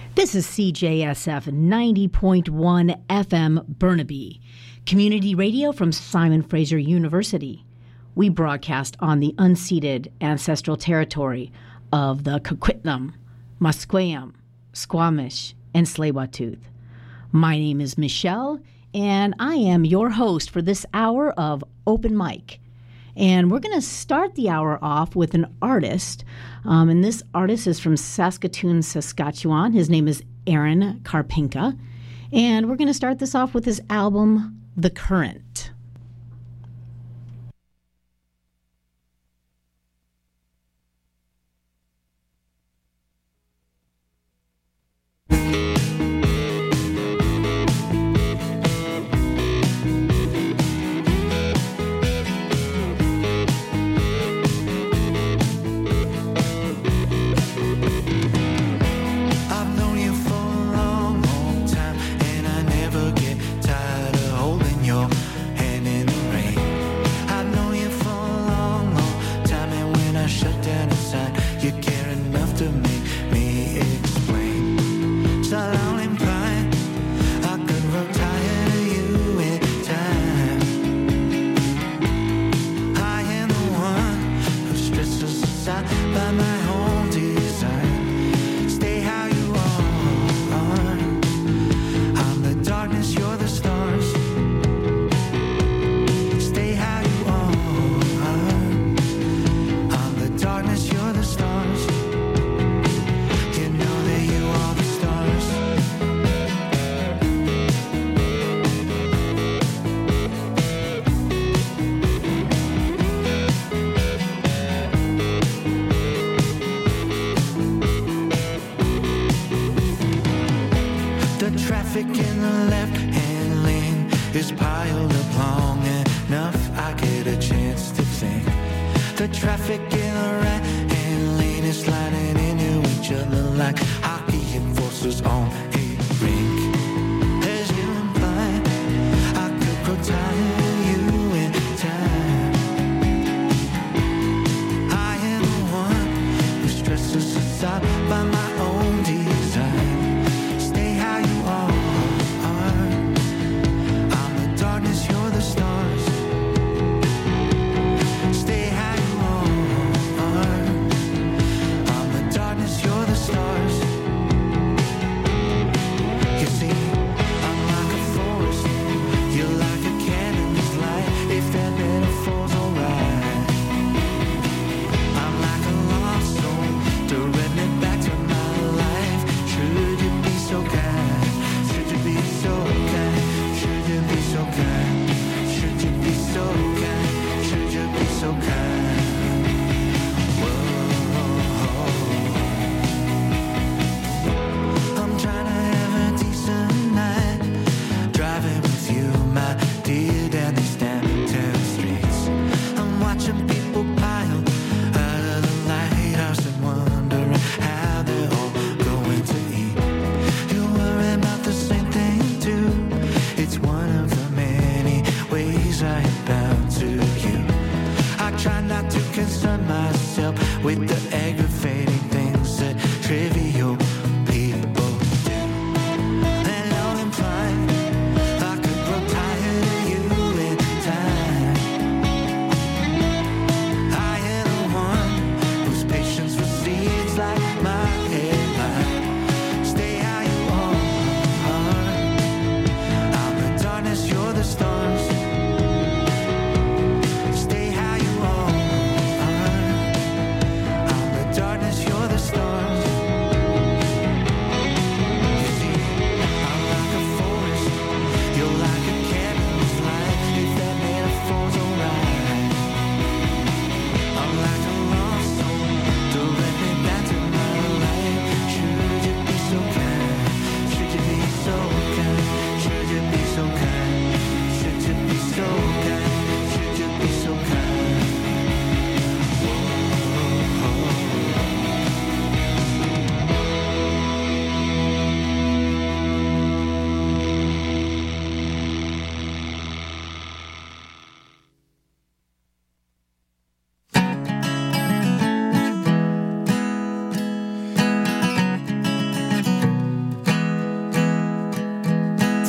This is CJSF 90.1 FM Burnaby, community radio from Simon Fraser University. We broadcast on the unceded ancestral territory of the Coquitlam, Musqueam, Squamish, and Tsleil-Waututh. My name is Michelle, and I am your host for this hour of Open Mic. And we're going to start the hour off with an artist. And this artist is from Saskatoon, Saskatchewan. His name is Aaron Karpinka. And we're going to start this off with his album, The Current.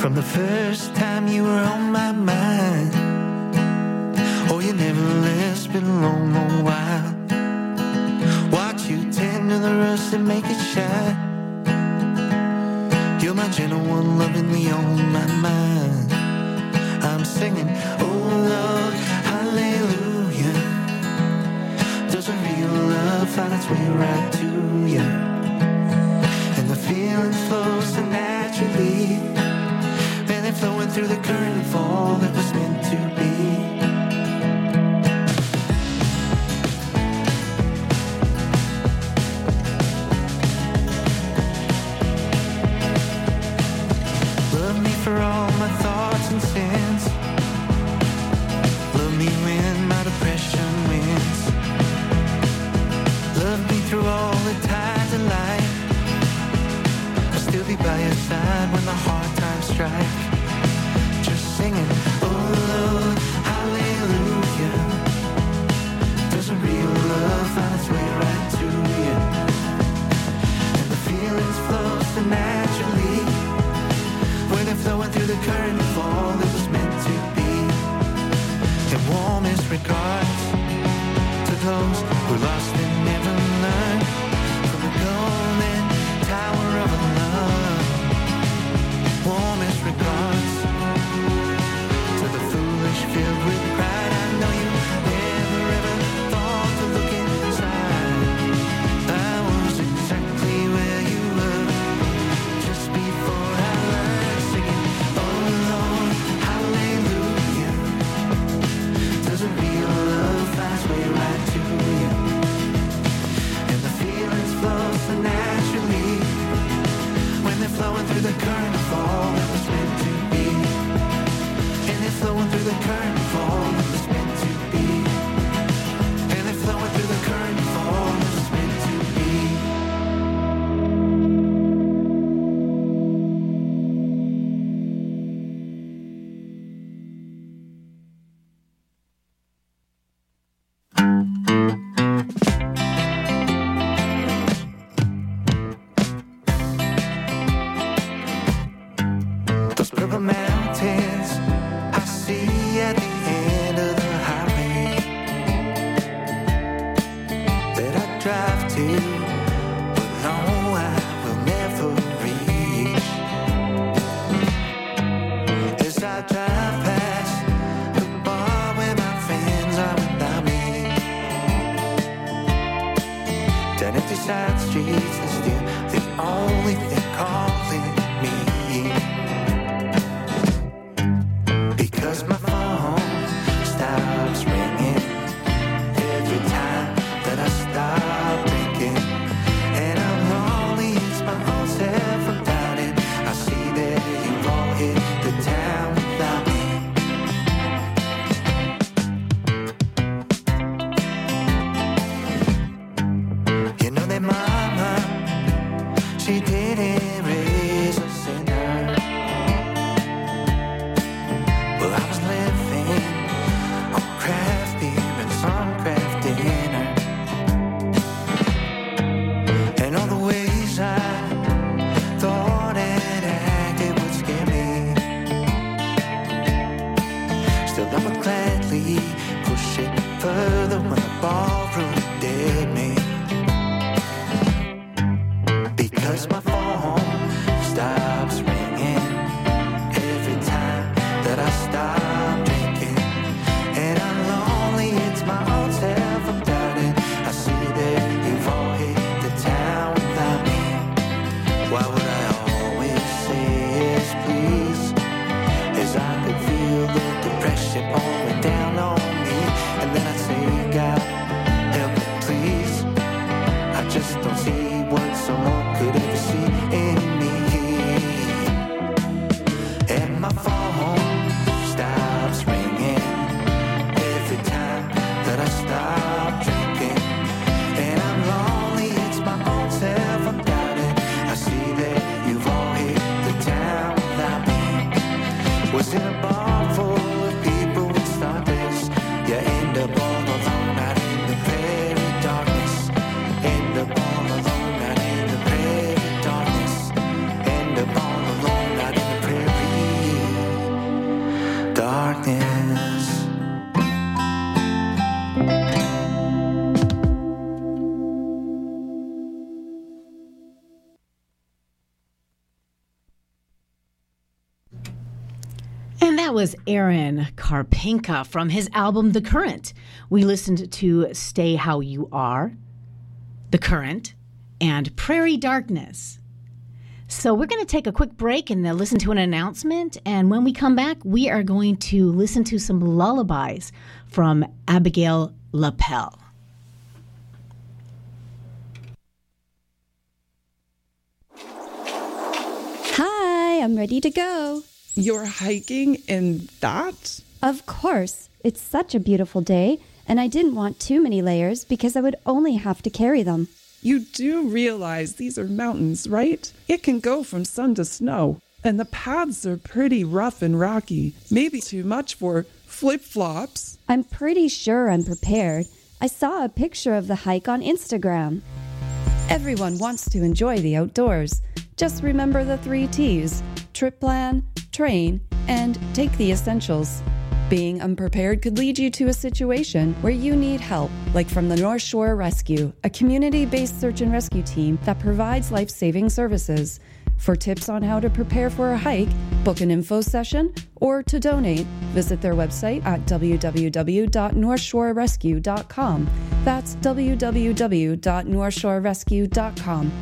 From the first time you were on my mind. Oh, you never left, it's been a long, long while. Watch you tend to the rust and make it shine. You're my gentle one, lovingly on my mind. I'm singing, oh Lord, hallelujah. Does a real love find its way right to you? And the feeling flows so naturally, and they're flowing through the current of all that was meant to be. For all my thoughts and sins, love me when my depression wins. Love me through all the tides of life. I'll still be by your side when the hard times strike. Just singing, oh Lord, hallelujah. Does a real love find its way right to you? And the feelings flow so naturally, when they're flowing through the current of all that was meant to be. And warmest regards to those who lost and never learned from the golden tower of love. Warmest regards to the foolish filled with pride. I know you never ever thought to look inside. I was exactly where you were just before I learned, singing, oh Lord, hallelujah. Does a real love find its way right to you? And the feelings flow so naturally, when they're flowing through the current of all that was meant to be. And they're flowing through the current of all that was meant to be. And they're flowing through the current of all that was meant to be. Those purple mountains I see at the end of the highway that I drive to, but no, I will never reach. As I drive past the bar where my friends are without me, down empty side streets is still the only thing calling me. Because my phone stops ringing every time that I stop drinking. And I'm lonely, it's my own self I'm doubting. I see that you've all hit the town without me. You know that mama, she didn't raise a sinner. Well, I was living on craft beer and some craft dinner, and all the ways I thought and acted would scare me. Still, I would gladly push it further when the ballroom did me. Because my phone stops ringing every time that I stop drinking. And I'm lonely, it's my own self I'm doubting. I see that you've all hit the town without me. Why would I always say yes, please? As I could feel the depression pouring down on me. And then I'd say, God, help me please. I just don't see what someone could ever see in me. And my phone stops ringing every time that I stop drinking. And I'm lonely, it's my own self I'm doubting. I see that That was Aaron Karpenka from his album The Current. We listened to Stay How You Are, The Current, and Prairie Darkness. So we're going to take a quick break and listen to an announcement. And when we come back, we are going to listen to some lullabies from Abigail Lapel. Hi, I'm ready to go. You're hiking in that? Of course. It's such a beautiful day, and I didn't want too many layers because I would only have to carry them. You do realize these are mountains, right? It can go from sun to snow, and the paths are pretty rough and rocky. Maybe too much for flip-flops. I'm pretty sure I'm prepared. I saw a picture of the hike on Instagram. Everyone wants to enjoy the outdoors. Just remember the 3 T's: trip plan, train, and take the essentials. Being unprepared could lead you to a situation where you need help, like from the North Shore Rescue, a community-based search and rescue team that provides life-saving services. For tips on how to prepare for a hike, book an info session, or to donate, visit their website at www.northshorerescue.com. That's www.northshorerescue.com.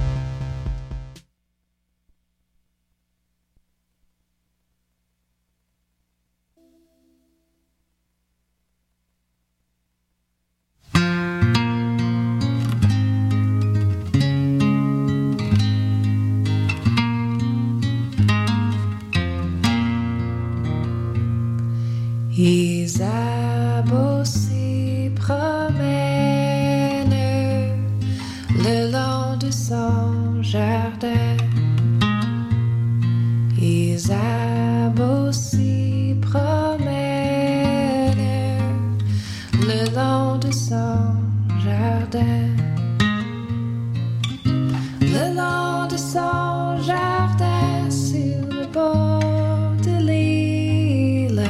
Isabeau s'y promène le long de son jardin. Isabeau s'y promène le long de son jardin. Le long de son jardin sur le bord de l'île.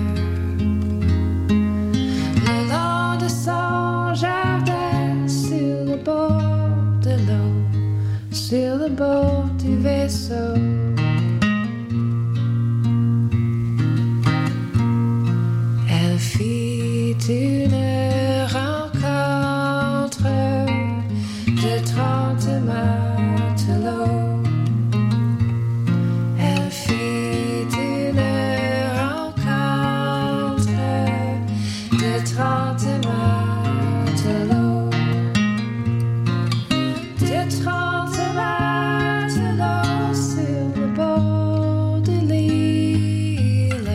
Son jardin sur le bord de l'eau, sur le bord du vaisseau. Elle fit une rencontre de 30 matelots. Elle fit une rencontre de 30 matelots, de 30 matelots sur le bord de l'île,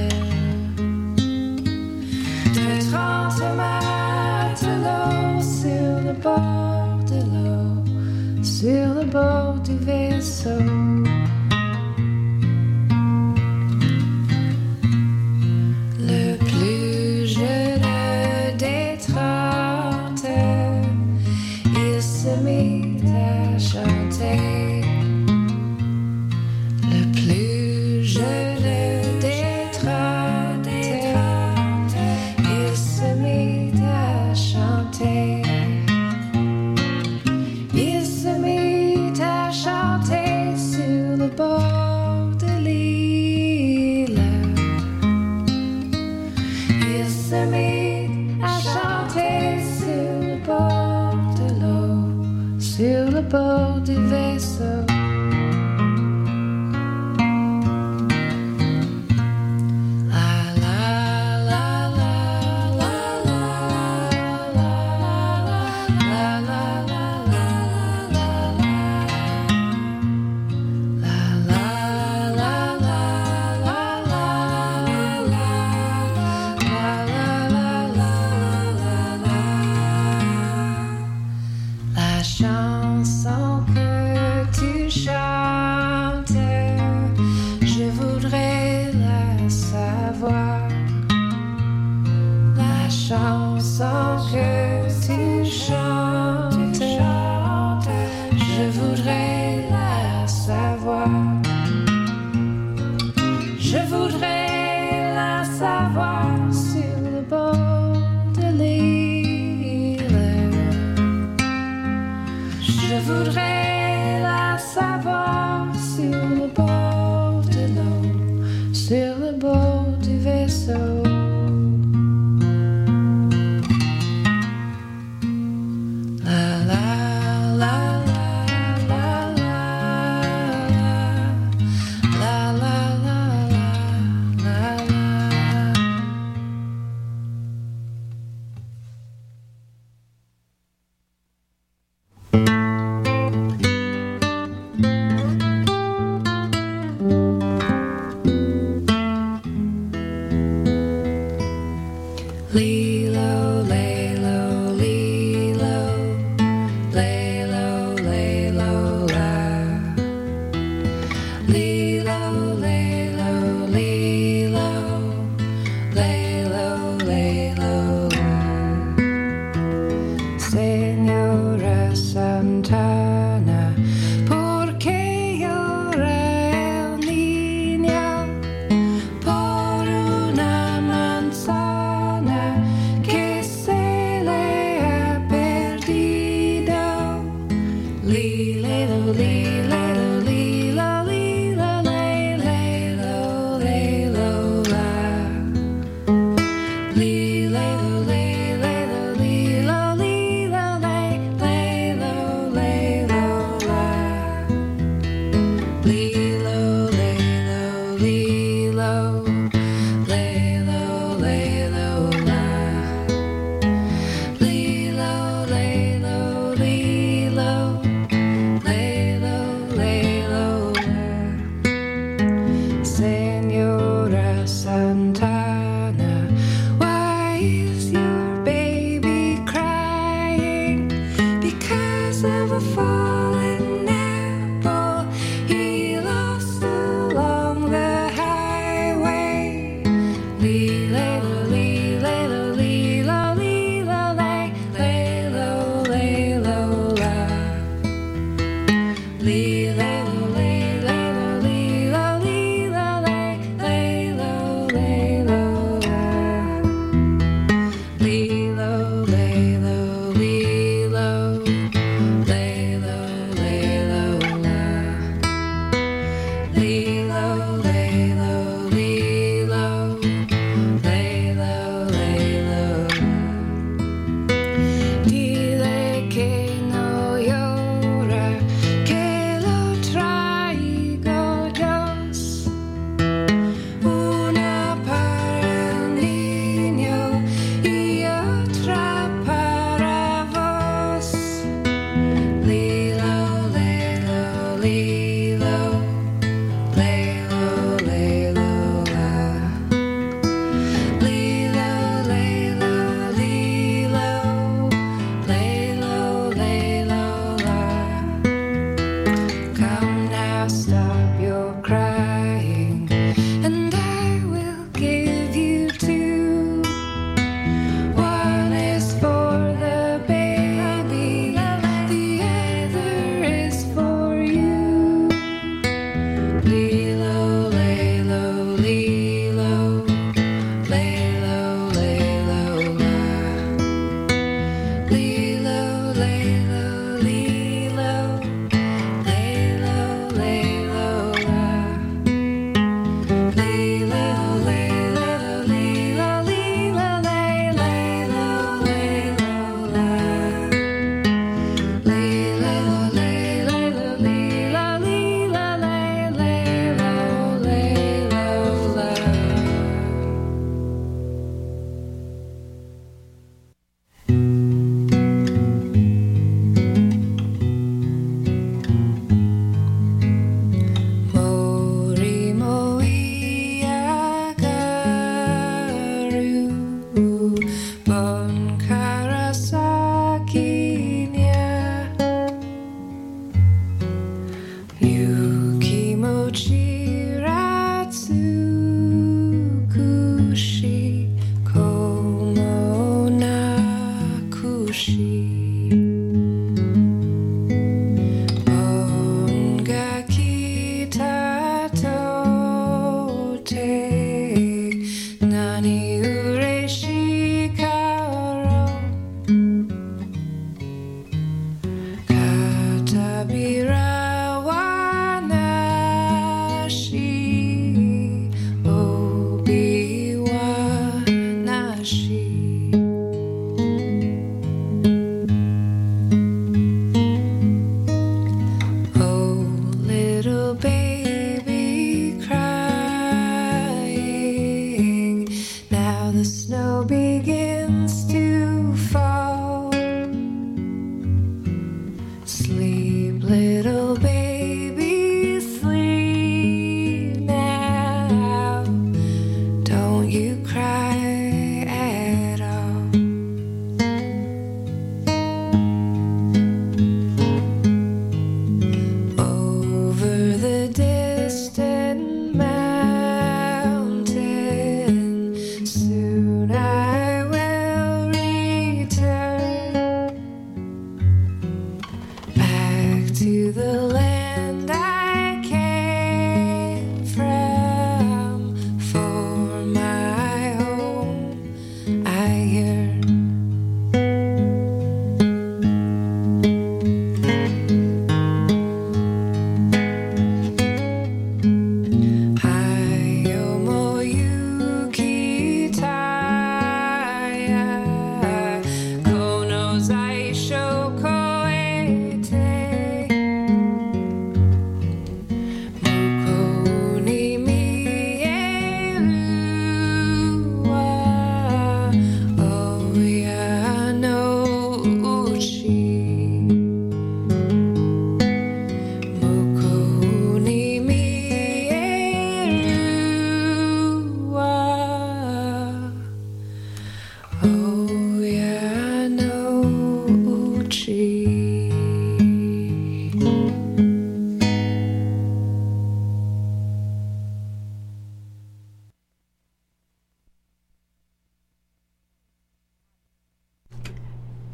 de 30 matelots sur le bord de l'eau, sur le bord du vaisseau. Le plus jeune des 30, il se mit à chanter. Le plus jeune des 30, il se mit à chanter. Il se mit à chanter sur le bord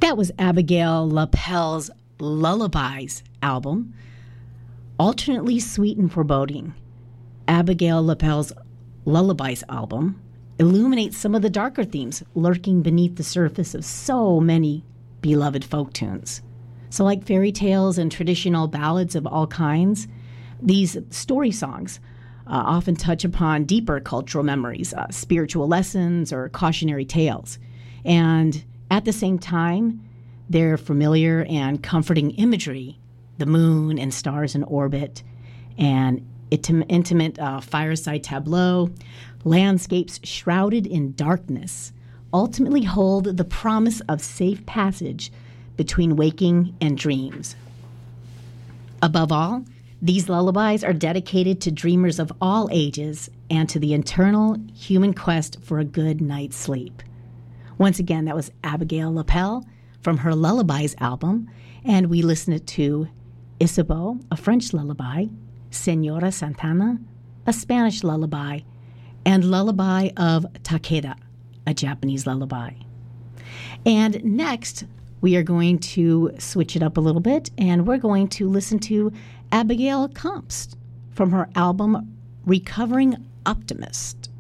That was Abigail Lapel's Lullabies album, alternately sweet and foreboding. Abigail Lapel's Lullabies album illuminates some of the darker themes lurking beneath the surface of so many beloved folk tunes. So like fairy tales and traditional ballads of all kinds, these story songs often touch upon deeper cultural memories, spiritual lessons, or cautionary tales. And at the same time, their familiar and comforting imagery, the moon and stars in orbit, and intimate fireside tableau, landscapes shrouded in darkness, ultimately hold the promise of safe passage between waking and dreams. Above all, these lullabies are dedicated to dreamers of all ages and to the eternal human quest for a good night's sleep. Once again, that was Abigail Lapel from her Lullabies album, and we listened to Isabeau, a French lullaby, Senora Santana, a Spanish lullaby, and Lullaby of Takeda, a Japanese lullaby. And next, we are going to switch it up a little bit, and we're going to listen to Abigail Comst from her album Recovering Optimist.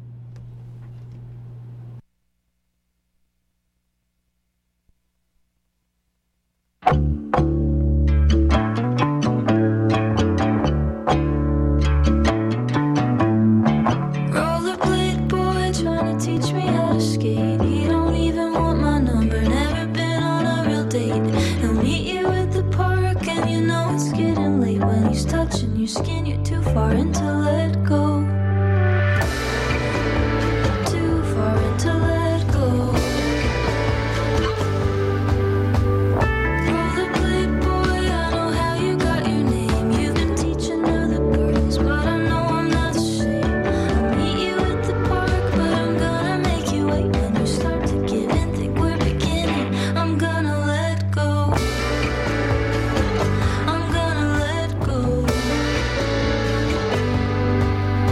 Rollerblade boy trying to teach me how to skate. He don't even want my number, never been on a real date. He'll meet you at the park and you know it's getting late. When he's touching your skin, you're too far in to let go. Too far in to let go. Rollerblade boy, I know how you got your name. You've been teaching other girls, but I know I'm not the same. I'll meet you at the park, but I'm gonna make you wait. When you start to give in, think we're beginning. I'm gonna let go. I'm gonna let go.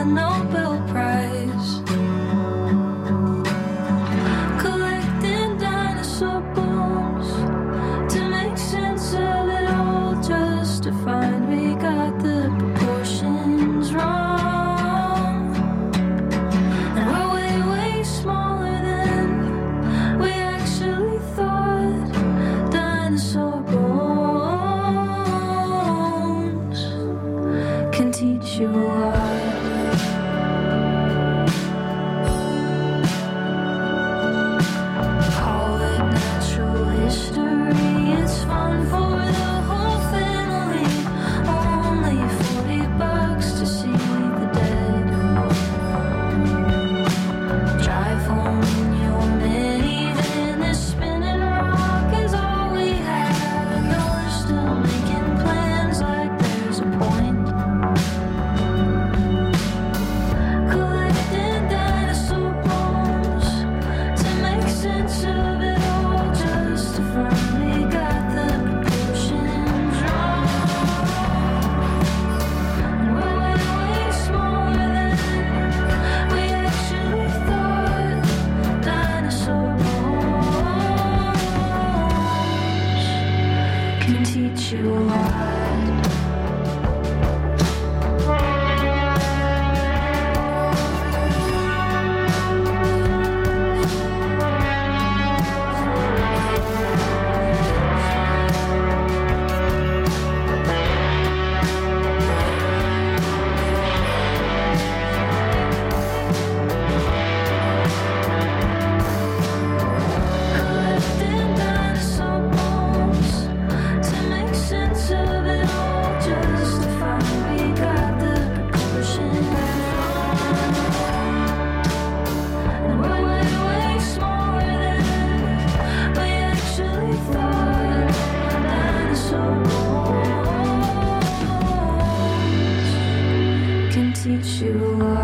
the Nobel Prize. Collecting dinosaur bones to make sense of it all, just to find we got the proportions wrong. And we're way, way smaller than we actually thought. Dinosaur bones can teach you a lot. Call it natural history. It's fun for the whole family. Only $40 to see the dead. Drive home in your minivan. This spinning rock is all we have. And though we're still making plans like there's a point. Collecting dinosaur bones to make sense of it all, just to find we got the proportions wrong. And we're way, way smaller than we actually thought. Dinosaur bones can teach you a lot. Collecting dinosaur bones to make sense of it all, just to find we got the proportions wrong. And we're way, way smaller than we actually thought. Dinosaur bones can teach you a lot.